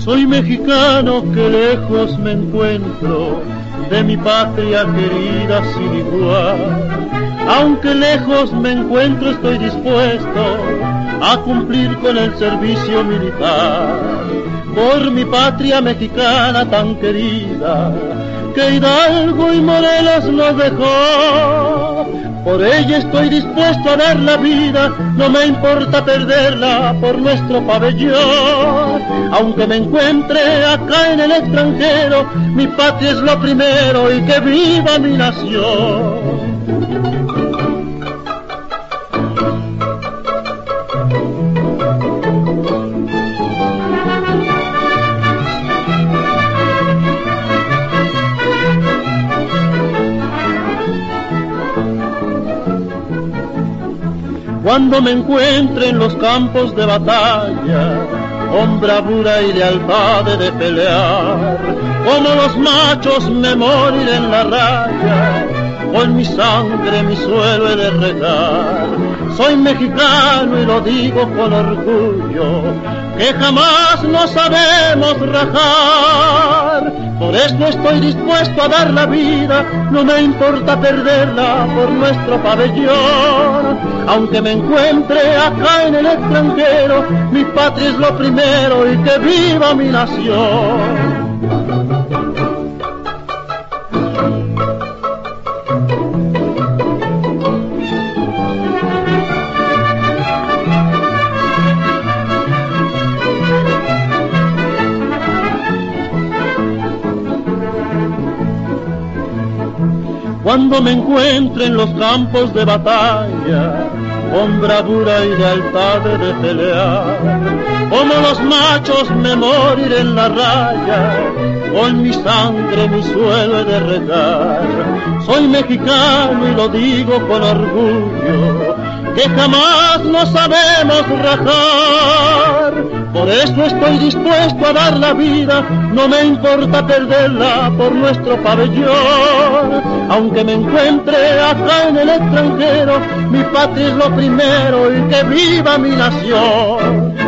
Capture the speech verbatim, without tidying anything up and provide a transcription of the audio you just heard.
Soy mexicano que lejos me encuentro de mi patria querida sin igual. Aunque lejos me encuentro, estoy dispuesto a cumplir con el servicio militar. Por mi patria mexicana tan querida, que Hidalgo y Morelos nos dejó. Por ella estoy dispuesto a dar la vida, no me importa perderla por nuestro pabellón. Aunque me encuentre acá en el extranjero, mi patria es lo primero y que viva mi nación. Cuando me encuentre en los campos de batalla, con bravura y lealtad de pelear, como los machos me moriré en la raya, con mi sangre mi suelo he de regar. Soy mexicano y lo digo con orgullo, que jamás nos sabemos rajar. Por esto estoy dispuesto a dar la vida, no me importa perderla por nuestro pabellón. Aunque me encuentre acá en el extranjero, mi patria es lo primero y que viva mi nación. Cuando me encuentre en los campos de batalla, con bravura y lealtad de pelear, como los machos me moriré en la raya, con mi sangre mi suelo he de regar. Soy mexicano y lo digo con orgullo, que jamás nos sabemos rajar. Por eso estoy dispuesto a dar la vida, no me importa perderla por nuestro pabellón. Aunque me encuentre acá en el extranjero, mi patria es lo primero y que viva mi nación.